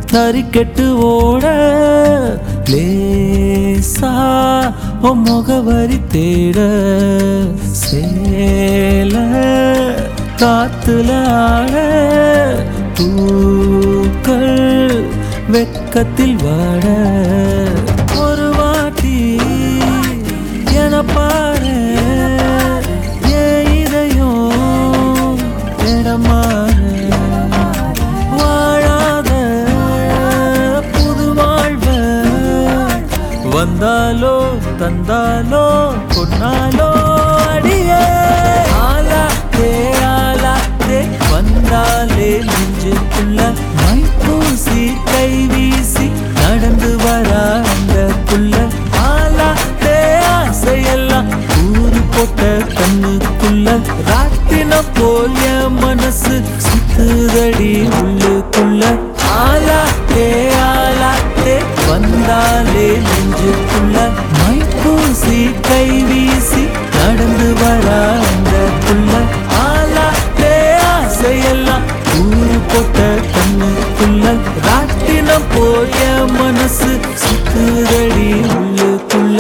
தறிக்கெட்டு ஓட லேசா முகவரி தேட சேல காத்துல ஆட பூக்கள் வெக்கத்தில் வாட ஒரு வாட்டி என பாரு ஏன் இதையும் இடமாறு வாழாத புது வாழ்வ வந்தாலோ தந்தாலோ கொன்னாலோ அடியே ஆலாத்தே ஆலாத்தே வந்தாலே நெஞ்சுக்குள்ள மை பூசி கை வீசி நடந்து வரா அந்த புள்ள ஆலாத்தே ஆசையெல்லாம் ஊரு போட்ட கண்ணுக்குள்ள ராட்டின போல் என் மனசு சுத்துதடி உள்ளுக்குள்ள ஆலாத்தே ஆலாத்தே வந்தாலே நெஞ்சுக்குள்ள மை பூசி கை வீசி நடந்து வரா அந்த புள்ள ஆலாத்தே ஆசையெல்லாம் ஊரு போட்ட கண்ணுக்குள்ள ராட்டின போல் என் மனசு சுத்துதடி உள்ளுக்குள்ள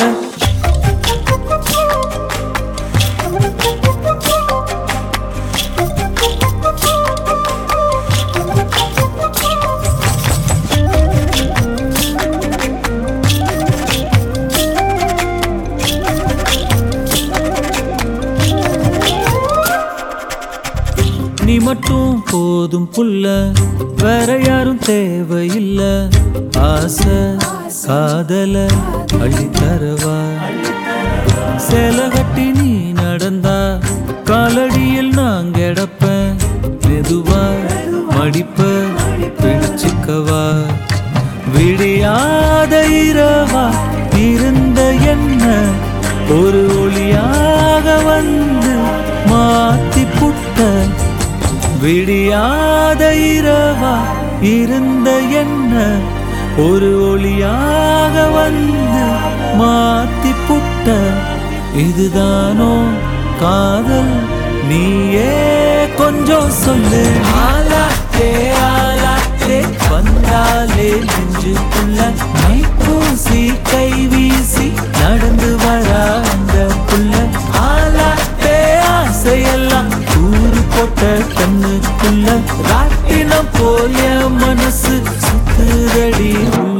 நீ மட்டும் போதும் புள்ள வேற யாரும் தேவையில்ல ஆசை காதல அள்ளித்தரவா சேல கட்டி நீ நடந்தா காலடியில் நான் கிடப்பேன் மெதுவா மடிப்ப பிடிச்சுக்கவா விடியாத இரவா இருந்த என்ன ஒரு ஒளியாக வந்து மாத்தி புட்ட விடியாத இரவா இருந்த என்ன ஒரு ஒளியாக வந்து மாத்தி புட்ட இதுதானோ காதல் நீயே கொஞ்சம் சொல்லு ஆலாத்தே ஆலாத்தே வந்தாலே நெஞ்சுக்குள்ள மை பூசி கை வீசி நடந்து வரா அந்த புள்ள ஆலாத்தே ஆசையெல்லாம் ஊரு போட்ட கண்ணுக்குள்ள ராட்டினம் போல் என் மனசு சுத்துதடி